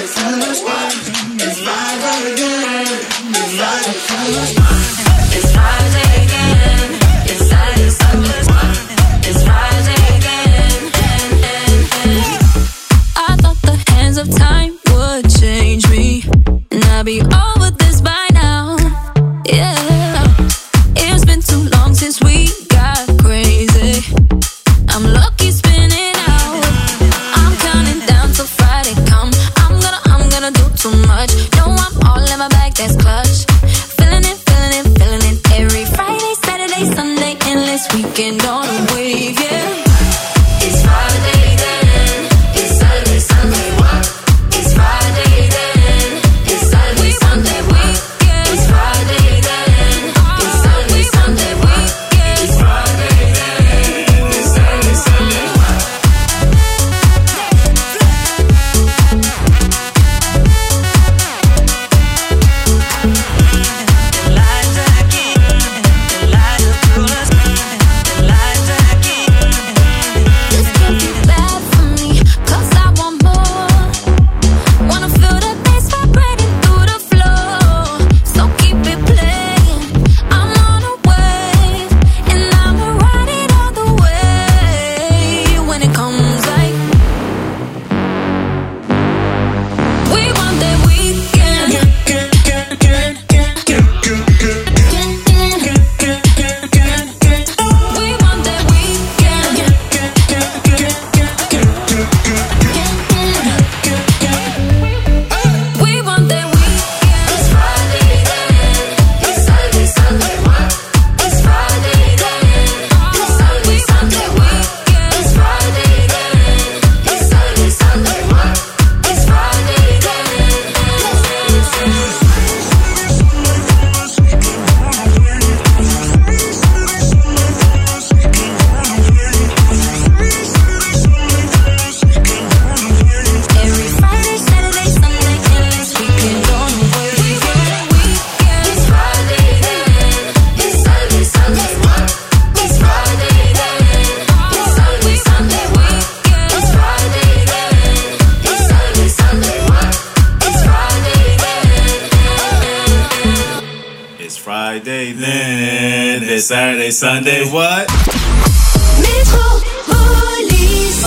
Friday, then it's Saturday, Sunday, what? Metropolis,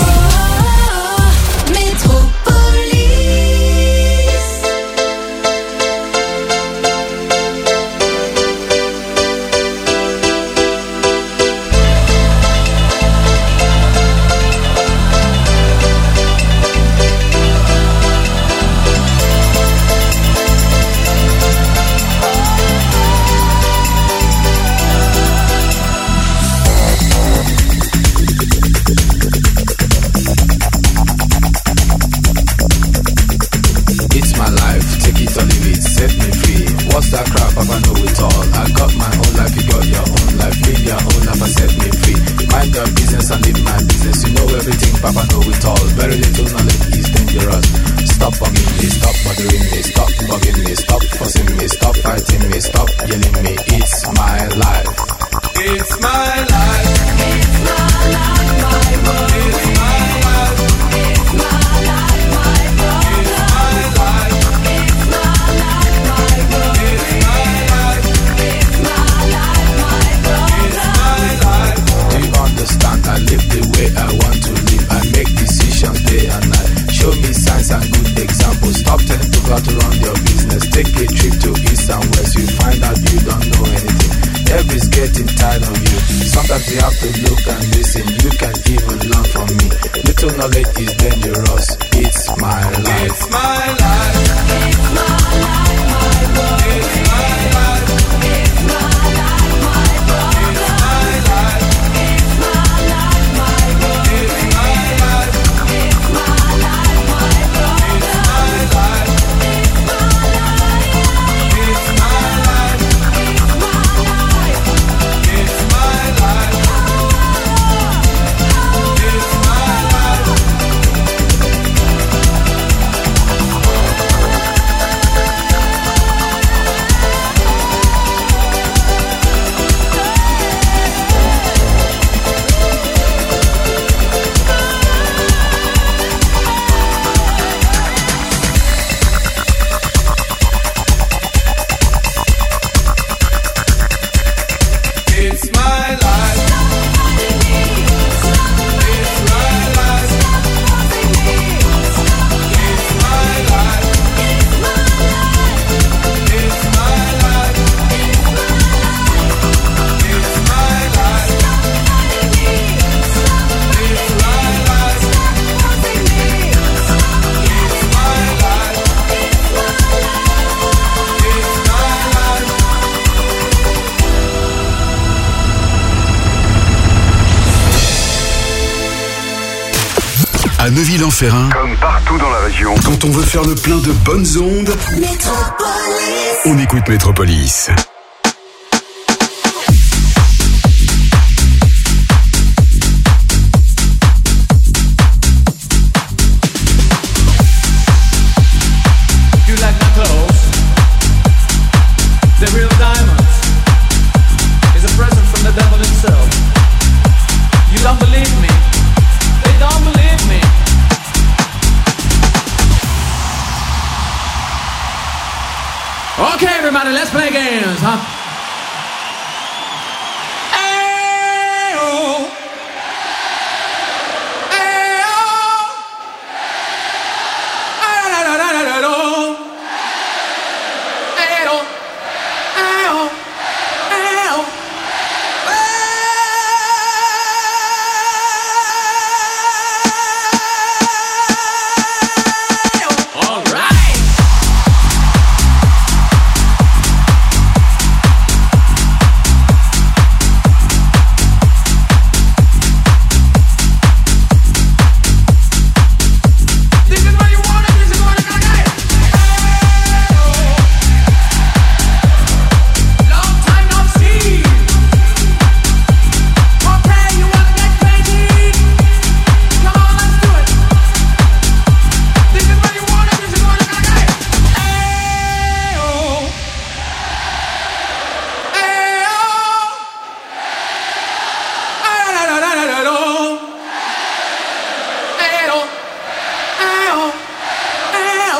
What's that crap? Papa know it all. I got my own life, you got your own life. Live your own life and set me free. Mind your business and live my business. You know everything, Papa know it all. Very little knowledge is dangerous. Stop bugging me, stop bothering me, stop bugging me, stop fussing me, stop fighting me, stop yelling me. It's my life. It's my life. it's my life, my world. It's my life. It's my life, my world. It's my life. It's my life, my world. It's my life. It's my life, my world. It's my life. Do you understand? I live the way I want to live. I make decisions day and night. Show me signs and good examples. Stop telling people how to run your business. Take a trip to east and west. You find out you don't know anything. Everybody's getting tired of you. Sometimes you have to look and listen. You can even learn from me. Little knowledge is dangerous. It's my life. It's my life. It's my life, my world. It's my life. It's my life, my world. It's my life. It's my life, my world. It's my life. It's my life, my world. It's my life. It's my life. It's my life. It's my life. It's my life. It's my life. Chenilly-Lanferrain, Comme partout dans la région. quand on veut faire le plein de bonnes ondes, on écoute Métropolis. You like my clothes? They're real diamonds. It's a present from the devil himself. You don't believe me? They don't believe me. Okay, everybody, let's play games, huh? Ayo. Ayo. Ayo. Ayo. Ayo. Ayo. All right. This is what you want, and this is what I gotta get. Long time no see. Okay, you wanna get crazy? Come on, let's do it. This is what you want, and this is what I gotta get. Ayo. Ayo. Ayo. Ayo. Ayo. Ayo.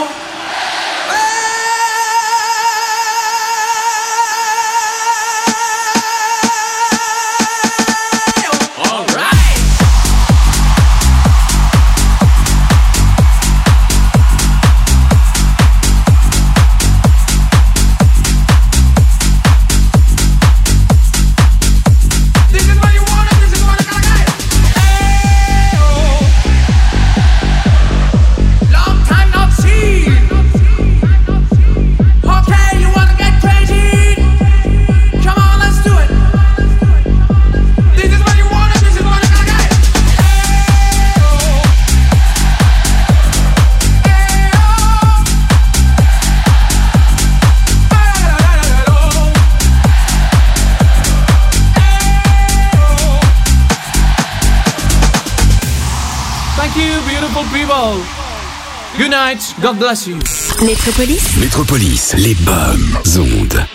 All right. This is what you want, and this is what I gotta get. Ayo. Long time no see. Okay, you wanna get crazy? Come on, let's do it. This is what you want, and this is what I gotta get. Thank you, beautiful people. Good night. God bless you. Métropolis. Métropolis, les bonnes ondes.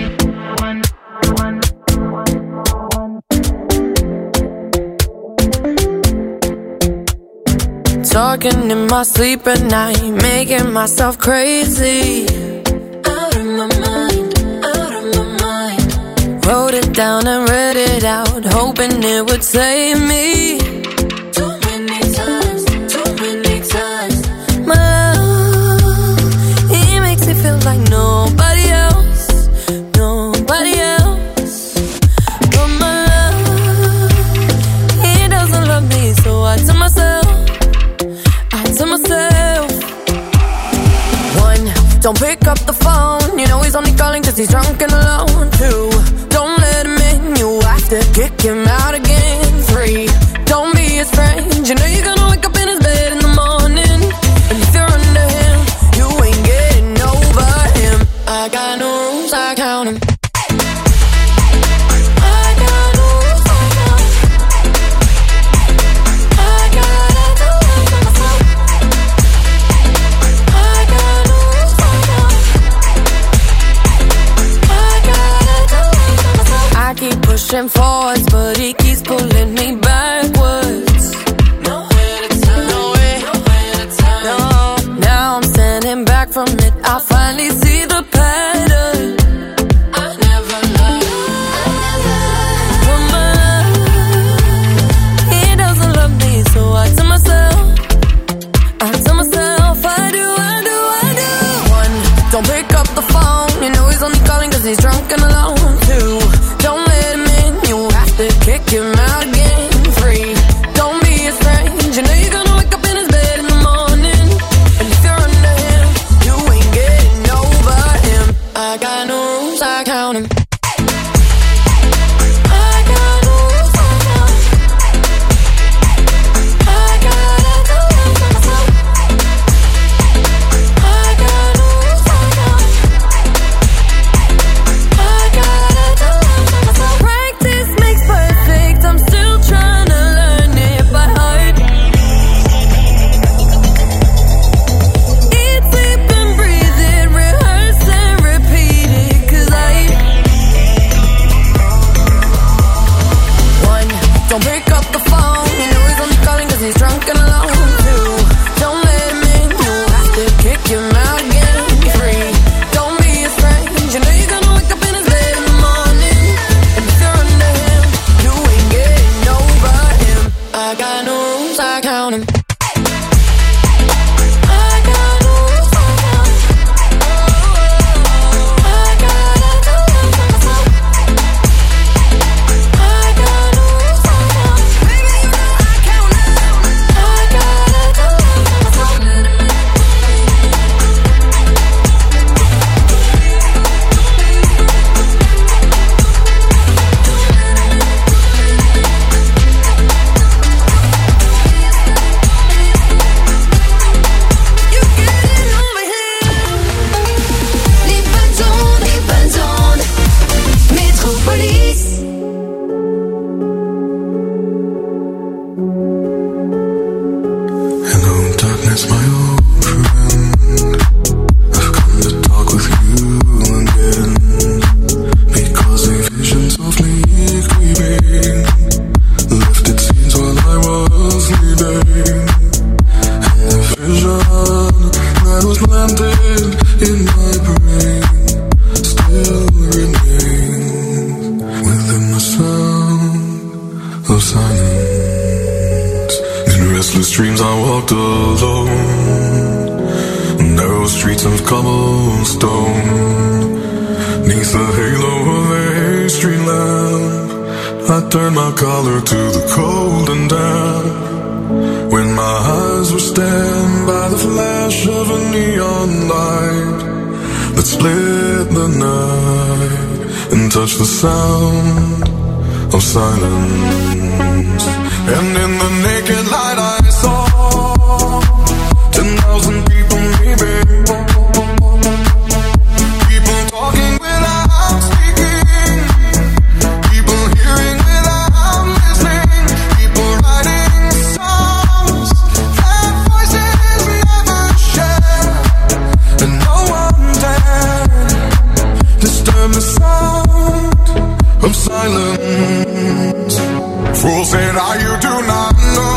Talking in my sleep at night, making myself crazy. Out of my mind, out of my mind. Wrote it down and read it out, hoping it would save me. Too many times, too many times. My love, he makes me feel like nobody else, nobody else. But my love, he doesn't love me, so I tell myself, one, don't pick up the phone. You know he's only calling 'cause he's drunk and alone. Two, don't let him in. You have to kick him out again. Three, don't be his friend. You know you're gonna wake up in his bed in the morning, and if you're under him, you ain't getting over him. I got no rules, I count him. I got no rules, I count him. I gotta do it for myself. I got no rules, I count him. I gotta do it for myself. I keep pushing forwards, but he keeps pulling me backwards. Nowhere to turn, nowhere to turn. No, now I'm standing back from it. I finally see the pattern. I never loved. But my love, he doesn't love me, so I tell myself, I do. One, don't pick up the phone. You know he's only calling 'cause he's drunk and alone. Two, don't let him in. You have to kick him out again. Three, don't be his friend. You know you're gonna wake up in his bed in the morning, and if you're under him, you ain't getting over him. I got no rules, I count him. I got no rules, I count him. I gotta do it for You're out again, free. Don't be afraid. You know you're gonna wake up in his bed in the morning. And if you're under him, you ain't getting over him. I got no rules, I count 'em. Turn my collar to the cold and damp. When my eyes were stabbed by the flash of a neon light that split the night and touched the sound of silence. And in the naked light I saw 10,000 people leaving. People talking without speaking. People hearing without listening. People writing songs that voices never share. And no one dared disturb the sound of silence. Fool said, you do not know.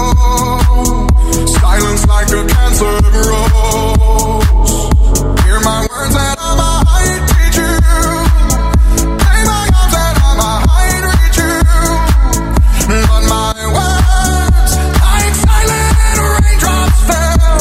Silence like a cancer grows. Hear my words that I might teach you. Play my arms that I might reach you. But my words, like silent raindrops, fell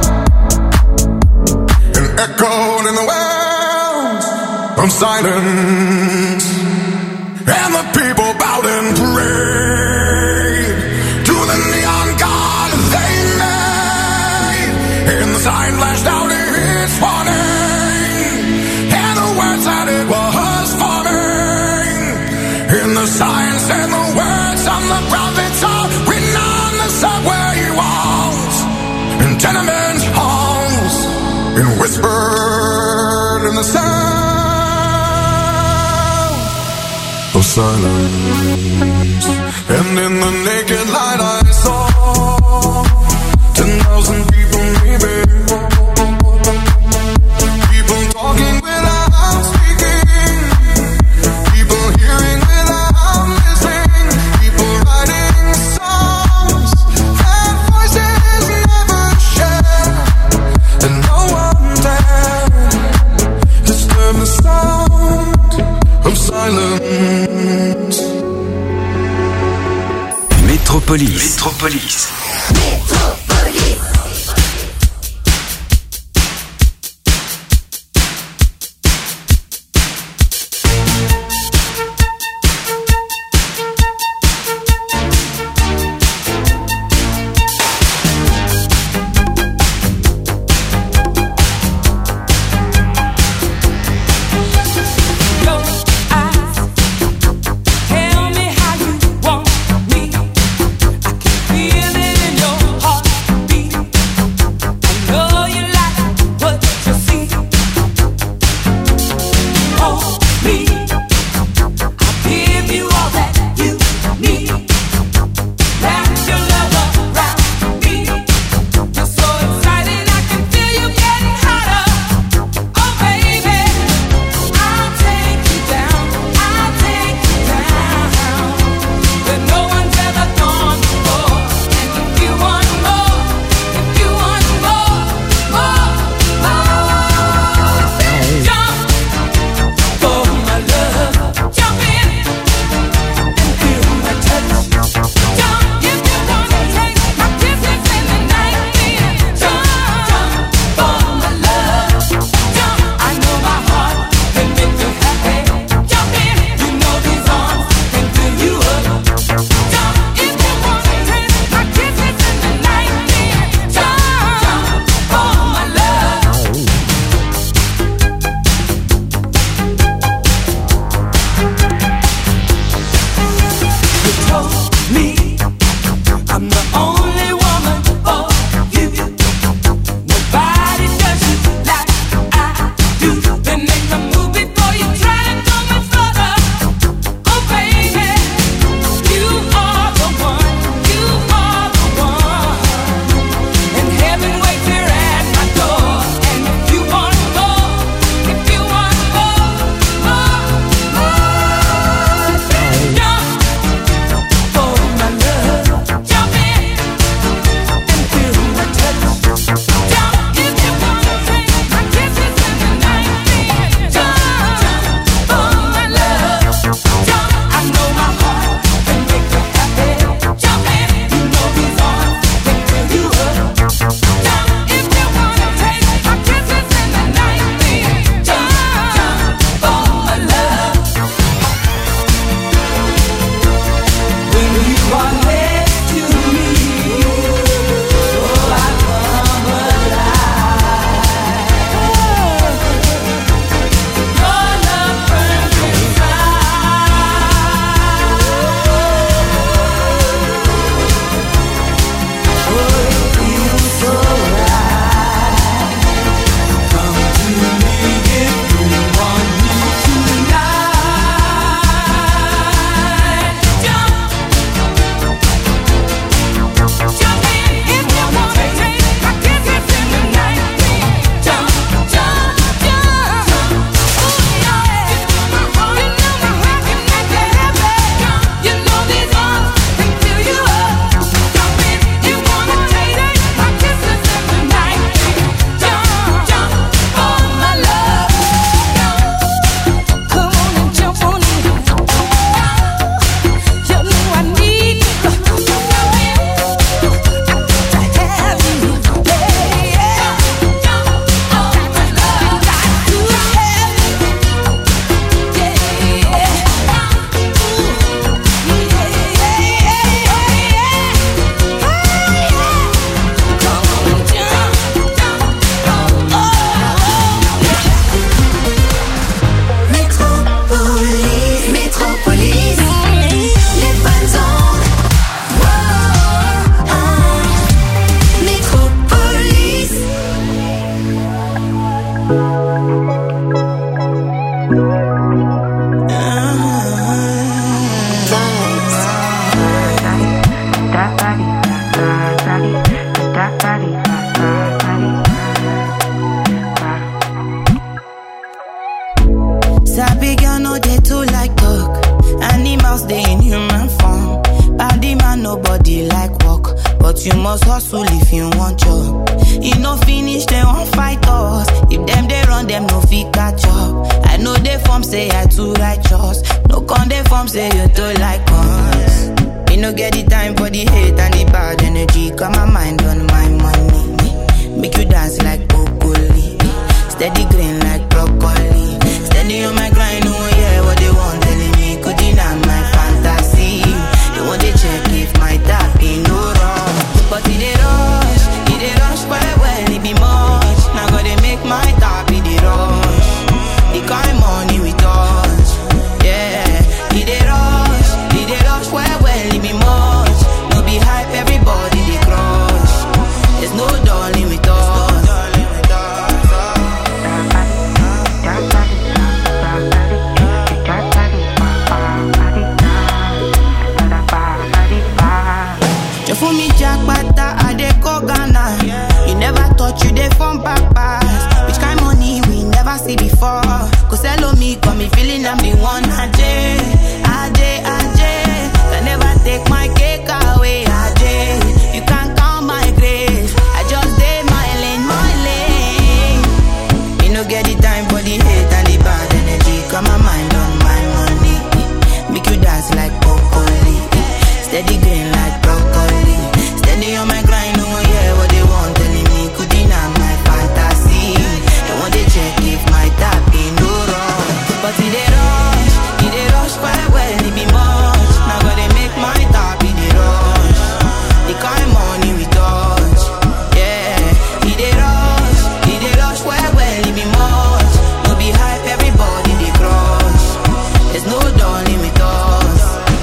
and echoed in the wells of silence. And the people bowed and prayed to the neon god they made. And the sign flashed out its warning, and the words that it was forming. And the signs and the words on the prophets are written on the subway walls and tenement halls, and whispered in the sound of silence. And in the naked light I saw 10,000 people leaving. People talking without speaking. People hearing without listening. People writing songs that voices never share. And no one dared disturb the sound of silence. Métropolis. Tell me how you want me. I can feel it in your Sabi girl no dey too like talk. Animals dey in human form. Body man nobody like walk, but you must hustle if you want job. You no finish they won't fight us. If them they run them no fit catch up. I know they form say I too righteous. No con they form say you too like us. Me no get the time for the hate and the bad energy. Got my mind on my money. Make you dance like broccoli. Steady green like broccoli. Steady on my grind, oh yeah, what they want telling me. Could deny my fantasy. They want to check if my tap ain't no wrong. But it dey rush, well, it be much. Now gotta make my tap, it dey rush. The kind money we touch, yeah. It dey rush, well, it be much. No be hype, everybody they crush. There's no darling with us. For me, Jackpata, I dey go Ghana. You never thought you dey from papas. Which kind money we never see before? Cause hello me, got me feeling I'm the one. Ajay. Can never take my cake away, Ajay. You can't count my grace. I just did my lane. You no get the time for the hate and the bad energy. Got my mind on my money. Make you dance like broccoli. Steady green like broccoli. Steady on my grind, oh yeah, what they want telling me. Could deny my fantasy. They want to check if my tap ain't no wrong. But it dey rush, well, it be much. Now gotta make my tap, it dey rush. The kind money we touch, yeah. It dey rush, well, it be much. No be hype, everybody they crush. There's no darling with us.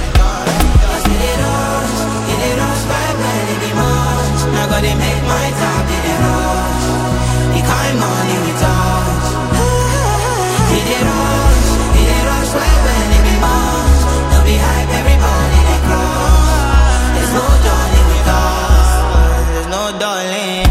They make my top, they rush. The kind money we touch. They rush, well, when they be much. No be hype, everybody they crush. There's no darling with us. There's no darling.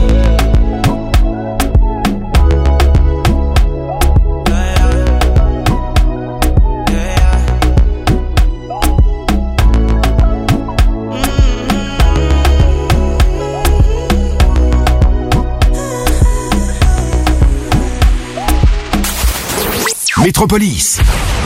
Métropolis.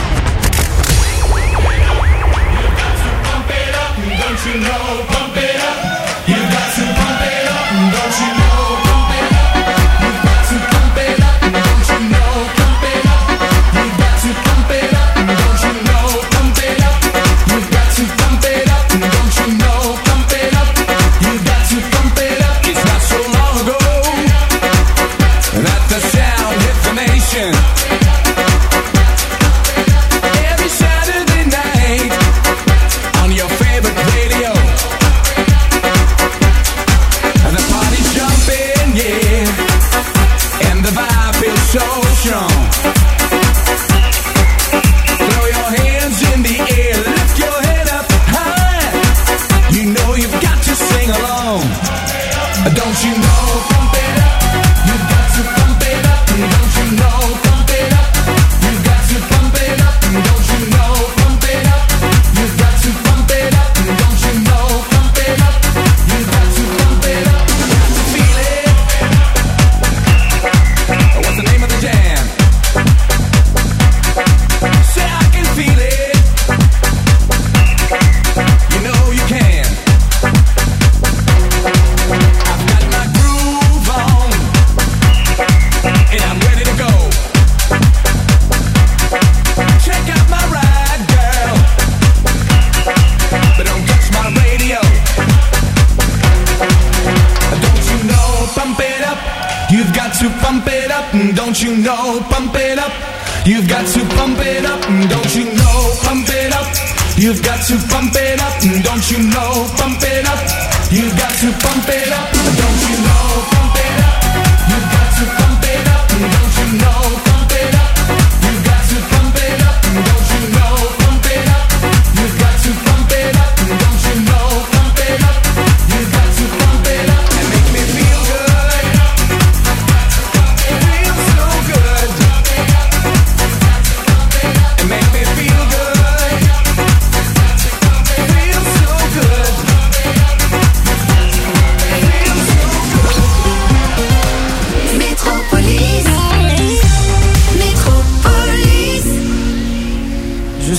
Don't you know, pump it up. You've got to pump it up. Don't you know, pump it up. You've got to pump it up. Don't you know, pump it up. You've got to pump it up. Don't you know, pump it up. You've got to pump it up. Don't you know.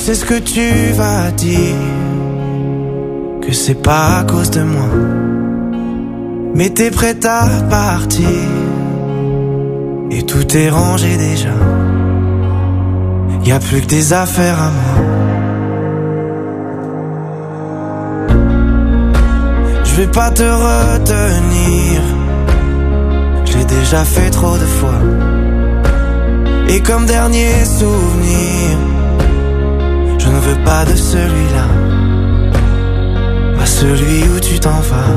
sais ce que tu vas dire, que c'est pas à cause de moi, mais t'es prête à partir, et tout est rangé déjà. Y'a plus que des affaires à moi. Je vais pas te retenir, j'ai déjà fait trop de fois. Et comme dernier souvenir, je ne veux pas de celui-là, pas celui où tu t'en vas.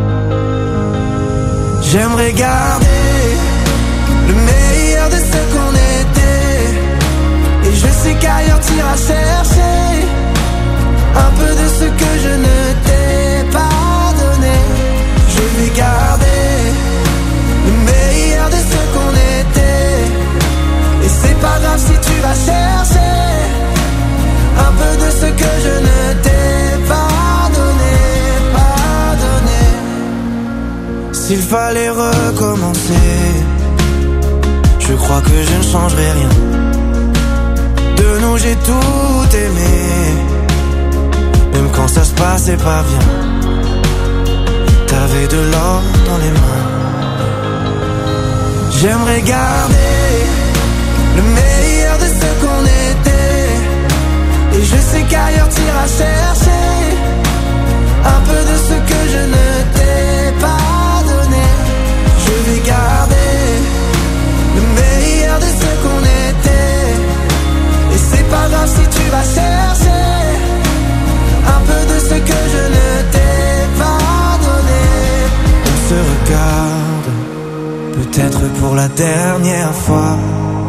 J'aimerais garder le meilleur de ce qu'on était, et je sais qu'ailleurs t'iras chercher un peu de ce que je ne t'ai pas donné. Je vais garder le meilleur de ce qu'on était, et c'est pas grave si tu vas chercher un peu de ce que je ne t'ai pas donné, pas donné. S'il fallait recommencer, je crois que je ne changerai rien. De nous j'ai tout aimé, même quand ça se passait pas bien. T'avais de l'or dans les mains. J'aimerais garder le meilleur de ce qu'on était, et je sais qu'ailleurs t'iras chercher un peu de ce que je ne t'ai pas donné. Je vais garder le meilleur de ce qu'on était, et c'est pas grave si tu vas chercher un peu de ce que je ne t'ai pas donné. On se regarde, peut-être pour la dernière fois,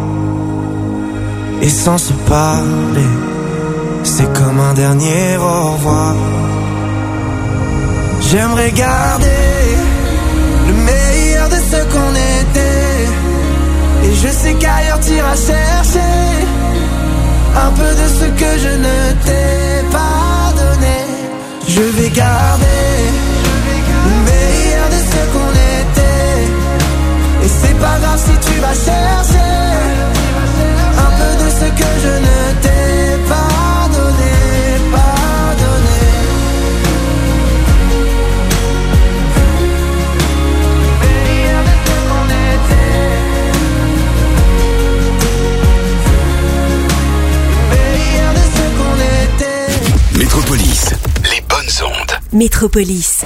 et sans se parler, c'est comme un dernier au revoir. J'aimerais garder le meilleur de ce qu'on était, et je sais qu'ailleurs t'iras chercher un peu de ce que je ne t'ai pas donné. Je vais garder le meilleur de ce qu'on était, et c'est pas grave si tu vas chercher un peu de ce que je ne t'ai pas donné, pas donné. Le meilleur de ce qu'on était, le meilleur de ce qu'on était. Métropolis, les bonnes ondes. Métropolis.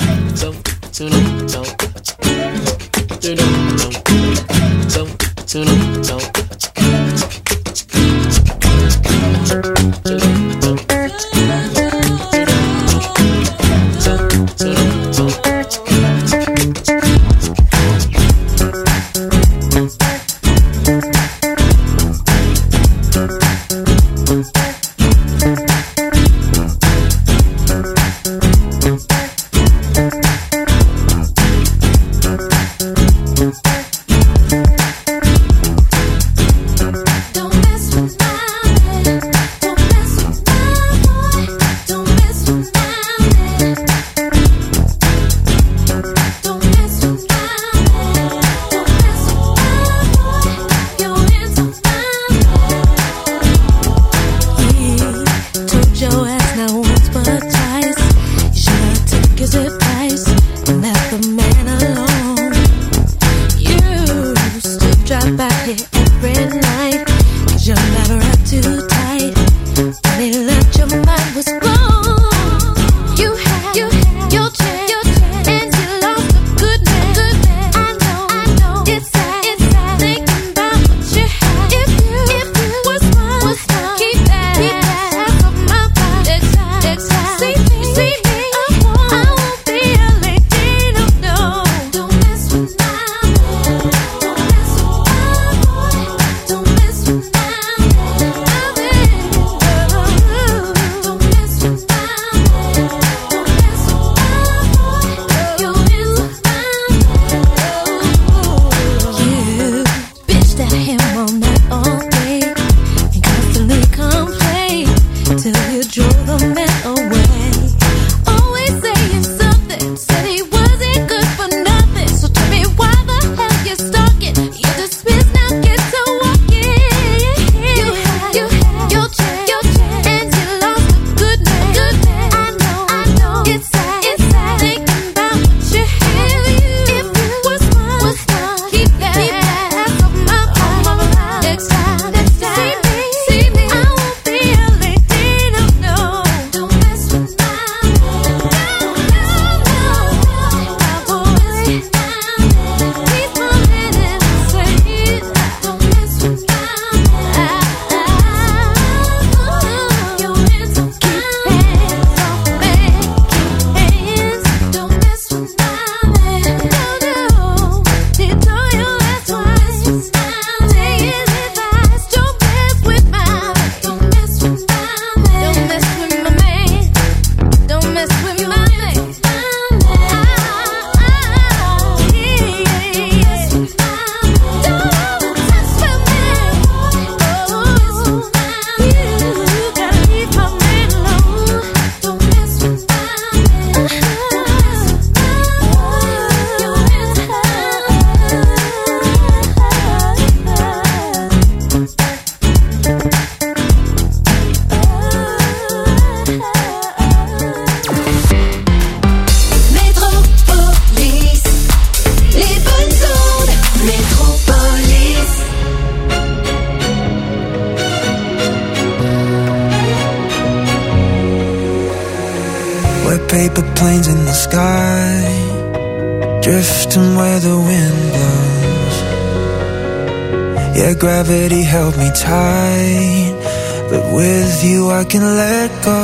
paper planes in the sky, drifting where the wind blows. Yeah, gravity held me tight, but with you I can let go.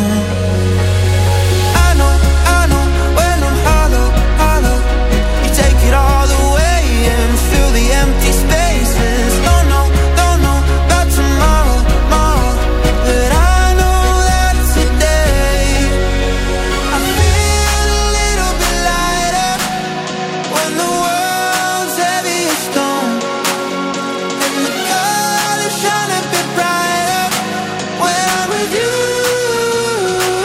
I know, when I'm hollow, hollow, you take it all away and fill the empty spaces. Don't know about tomorrow, but I know that today I feel a little bit lighter when the world's heavy as stone, and the colors shine a bit brighter when I'm with you.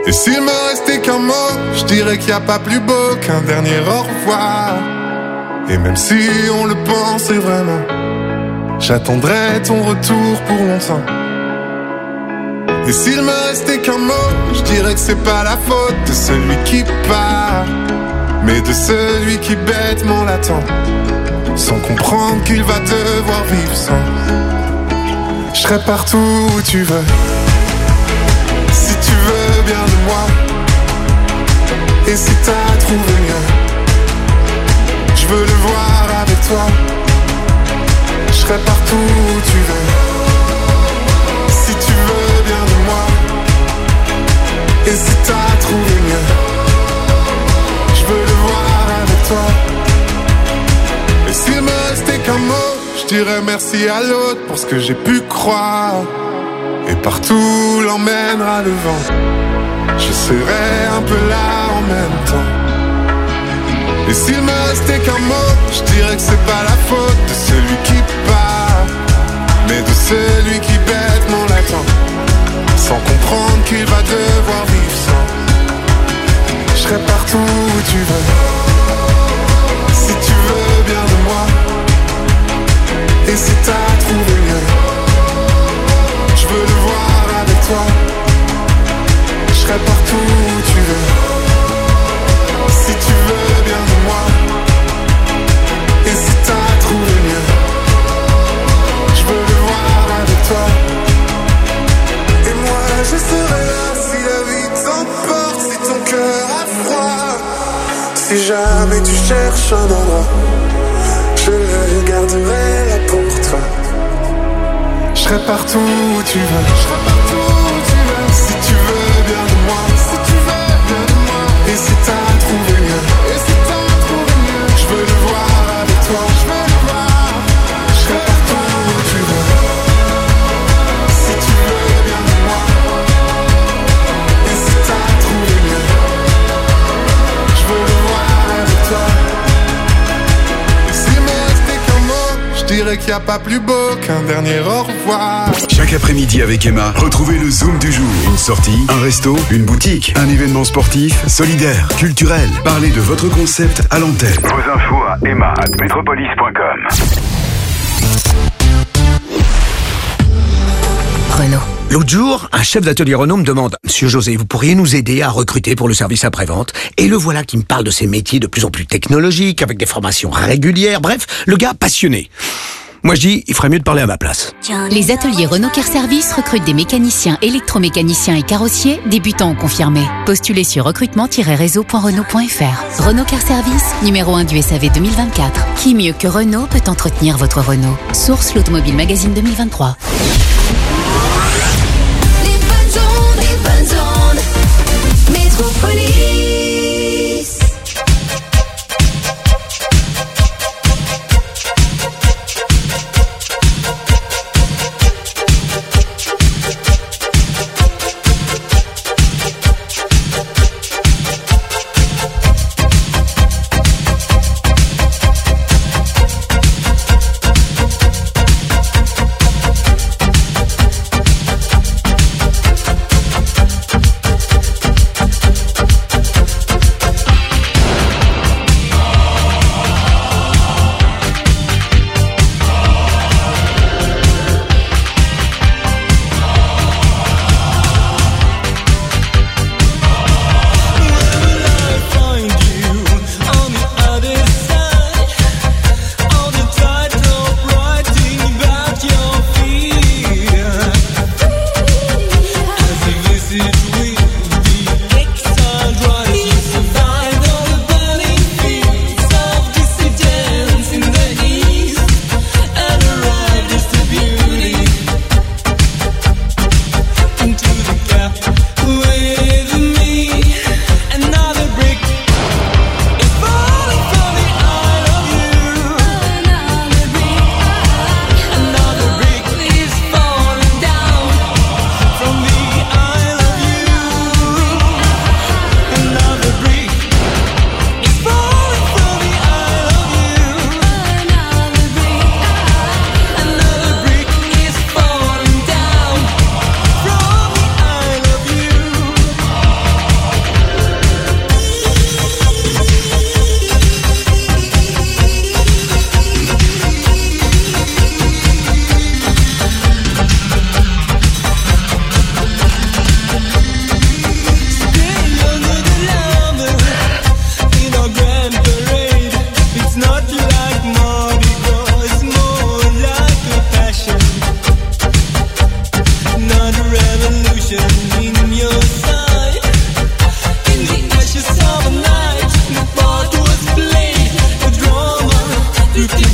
Et s'il me restait qu'un mot, je dirais qu'il n'y a pas plus beau qu'un dernier au revoir. Et même si on le pensait vraiment, j'attendrai ton retour pour longtemps. Et s'il me restait qu'un mot, je dirais que c'est pas la faute de celui qui part, mais de celui qui bêtement l'attend, sans comprendre qu'il va devoir vivre sans. Je serai partout où tu veux, si tu veux bien de moi. Et si t'as trouvé mieux, je veux le voir avec toi. Je serai partout où tu veux, si tu veux bien de moi. Et si t'as trouvé mieux, je veux le voir avec toi. Et s'il me restait qu'un mot, je dirais merci à l'autre pour ce que j'ai pu croire. Et partout l'emmènera le vent, je serai un peu là en même temps. Et s'il me restait qu'un mot, je dirais que c'est pas la faute de celui qui part, mais de celui qui bêtement l'attend, sans comprendre qu'il va devoir vivre sans. Je serai partout où tu veux, si tu veux bien de moi. Et si t'as trouvé mieux, je veux le voir avec toi. Je serai partout où tu veux, si tu veux bien de moi. Et si t'as trouvé mieux, je veux le voir avec toi. Et moi je serai là si la vie t'emporte, si ton cœur a froid. Si jamais tu cherches un endroit, je le garderai là pour toi. Je serai partout où tu veux, je serai partout où tu veux. Si tu veux bien de moi, si tu veux bien de moi. Et si t'as trouvé mieux, et si t'as trouvé mieux, je veux le voir avec toi, je veux le voir. Je serai partout où tu veux, si tu veux bien de moi. Et si t'as trouvé mieux, je veux le voir avec toi. Et s'il me restait qu'un mot, je dirais qu'il n'y a pas plus beau qu'un dernier au revoir. Chaque après-midi avec Emma, retrouvez le Zoom du jour. Une sortie, un resto, une boutique, un événement sportif, solidaire, culturel. Parlez de votre concept à l'antenne. Vos infos à emma@metropolis.com. Renault. L'autre jour, un chef d'atelier Renault me demande « Monsieur José, vous pourriez nous aider à recruter pour le service après-vente ?» Et le voilà qui me parle de ces métiers de plus en plus technologiques, avec des formations régulières, bref, le gars passionné. Moi je dis, il ferait mieux de parler à ma place. Les ateliers Renault Car Service recrutent des mécaniciens, électromécaniciens et carrossiers, débutants ou confirmés. Postulez sur recrutement-réseau.renault.fr. Renault Car Service, numéro 1 du SAV 2024. Qui mieux que Renault peut entretenir votre Renault? Source l'Automobile Magazine 2023. Les bonnes ondes, Métropolis.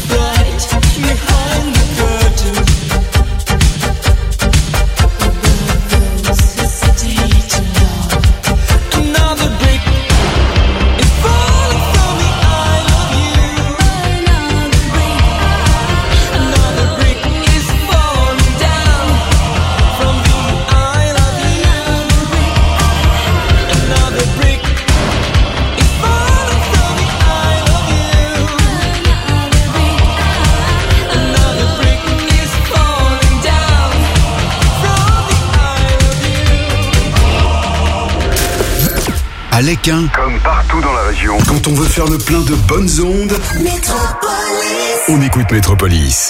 À Léquin, comme partout dans la région, quand on veut faire le plein de bonnes ondes, Métropolis. on écoute Métropolis.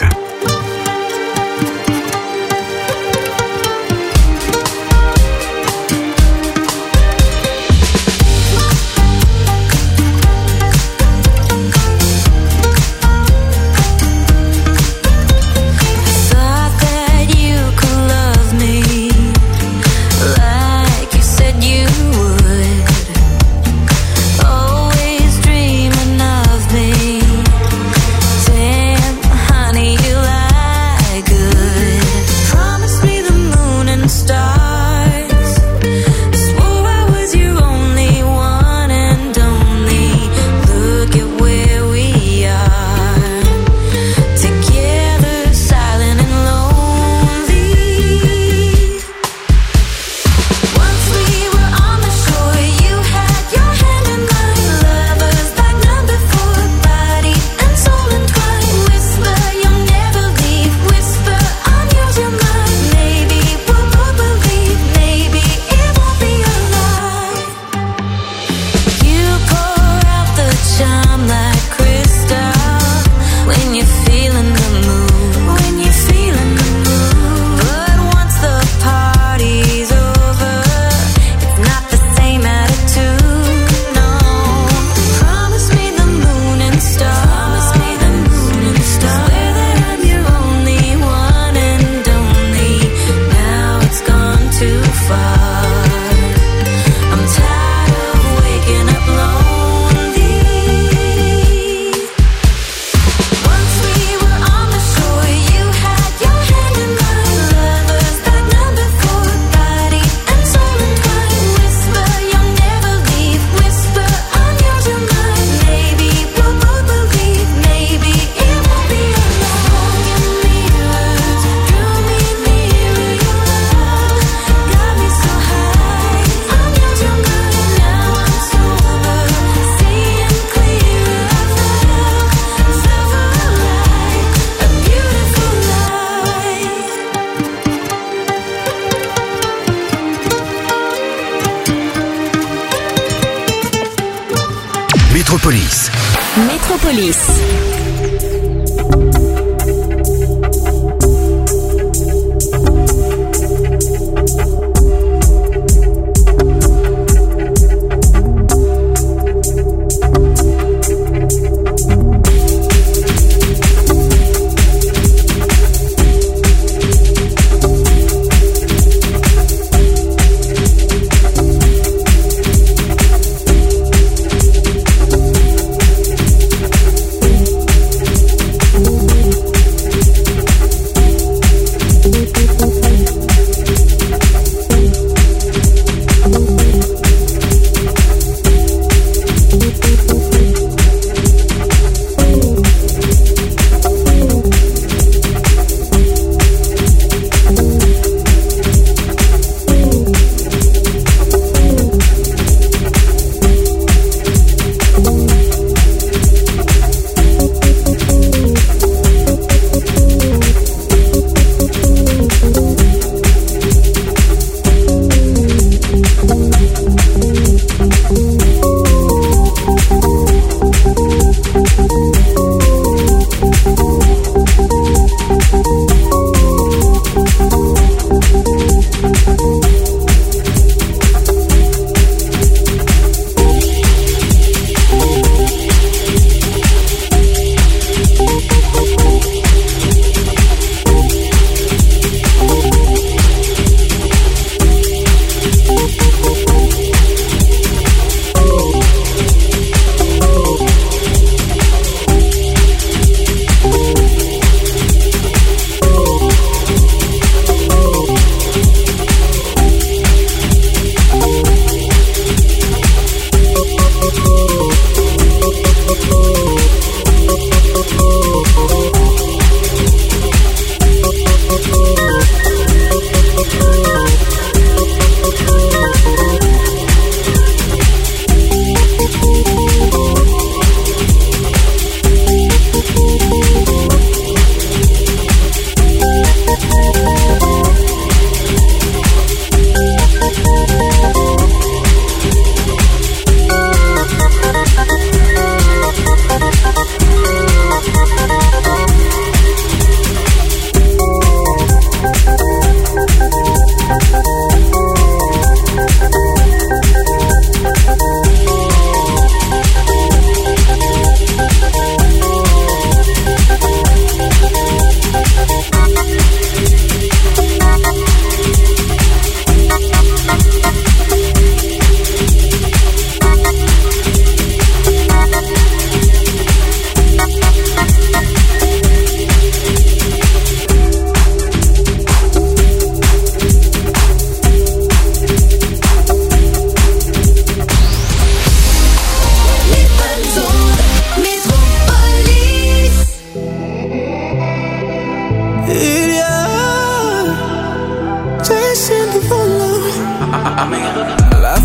Métropolis. Métropolis.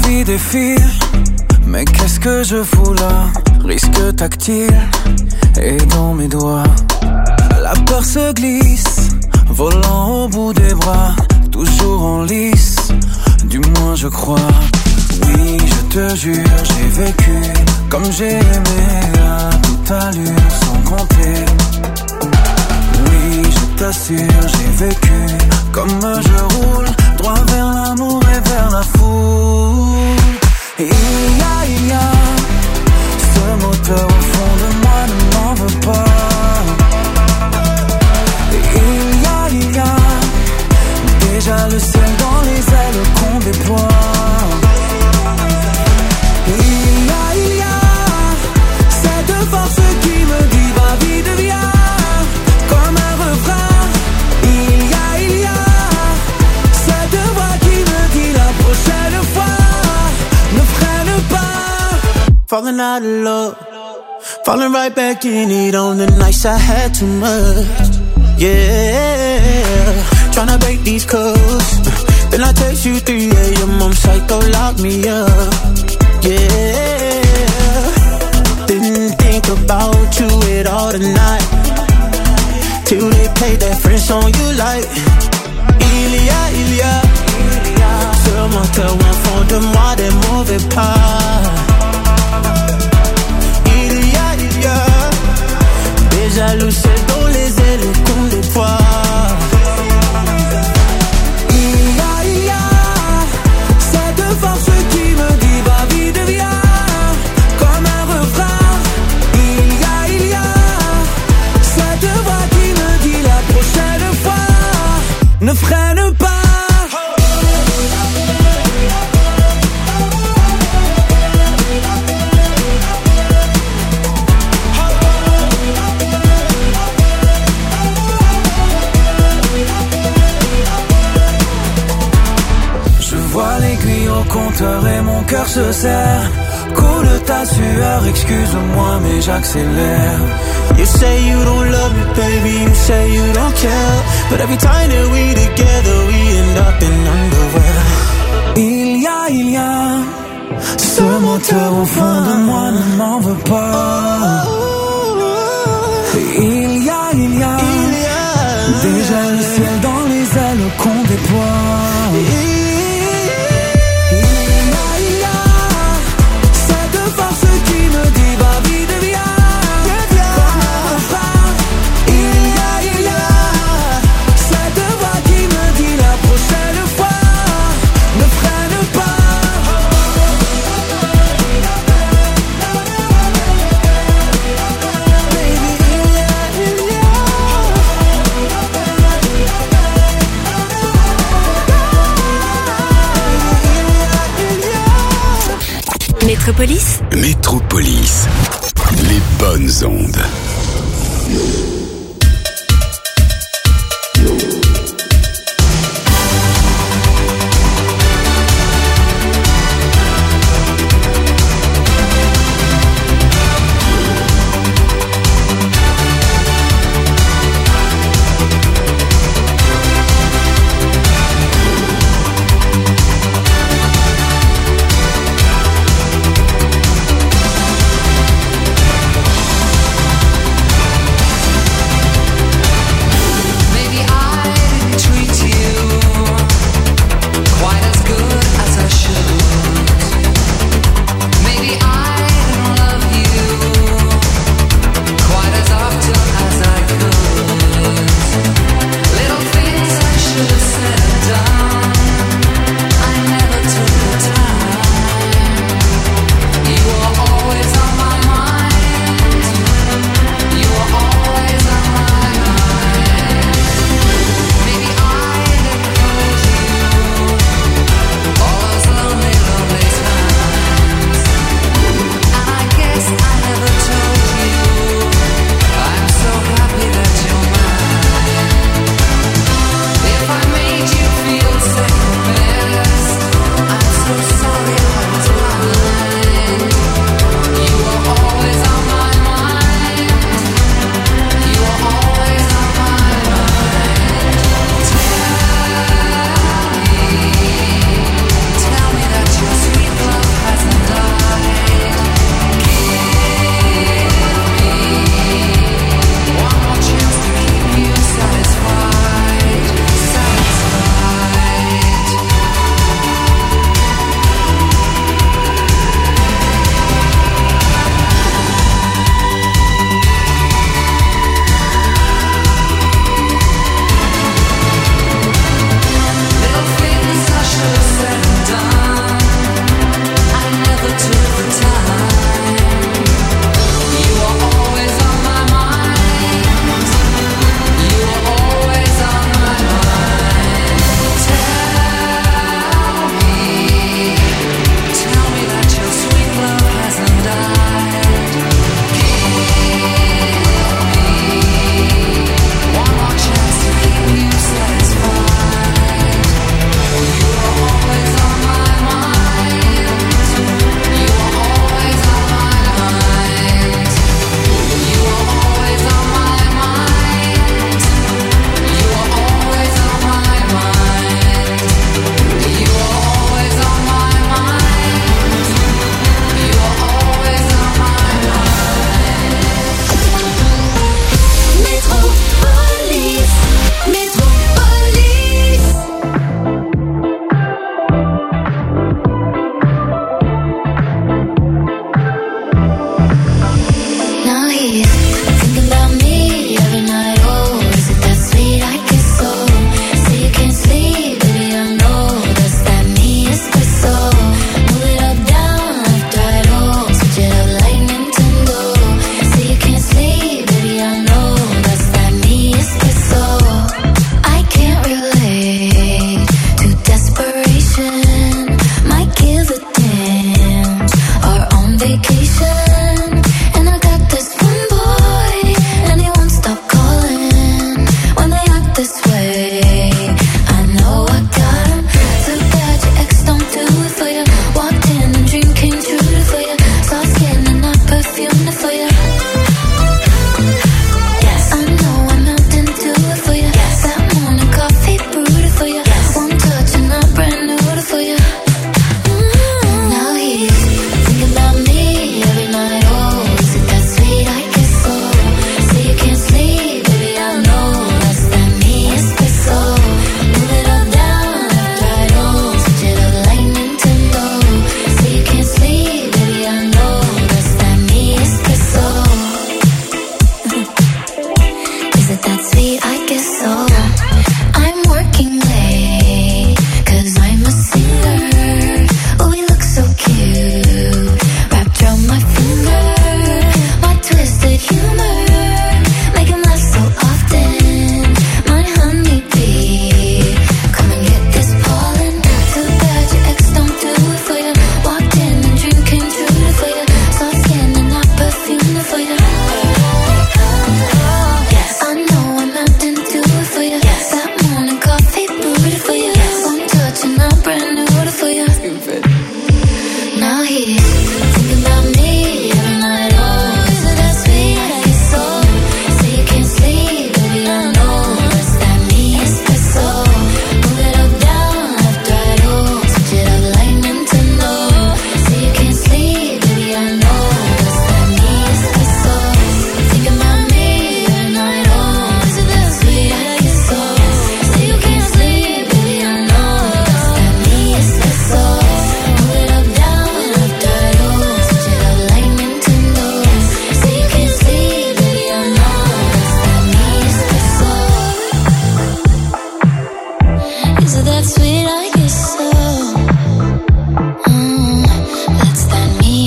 vie défile, mais qu'est-ce que je fous là? Risque tactile et dans mes doigts. La peur se glisse, volant au bout des bras, toujours en lice, du moins je crois. Oui, je te jure, j'ai vécu comme j'ai aimé à toute allure, sans compter. Oui, je t'assure, j'ai vécu comme je roule, droit vers l'amour et vers la foule. Et il y a ce moteur au fond de moi, ne m'en veux pas. Et il y a déjà le ciel dans les ailes qu'on déploie. Et il y a cette force qui me dit va vite viens, comme un refrain. Il y a cette voix qui me dit la prochaine fois ne freine pas. Falling out of love, falling right back in it on the nights I had too much. Yeah, tryna break these codes. Then I text you 3 a.m. I'm psycho, lock me up. Yeah, didn't think about you at all tonight, till they played that French song you like. Il y a ce moteur au fond de moi, des mauvais pas. Il y a déjà le ciel dans les ailes qu'on déploie. Il y a cette force qui me dit va vite viens, comme un refrain. Il y a cette voix qui me dit la prochaine fois ne freine pas. Compteur et mon cœur se serre. Coule ta sueur, excuse-moi mais j'accélère. You say you don't love me, baby, you say you don't care, but every time that we together, we end up in underwear. Il y a ce moteur au fond de moi, ne m'en veux pas. Il y a déjà le ciel dans les ailes qu'on déploie. Métropolis. Métropolis. Les bonnes ondes.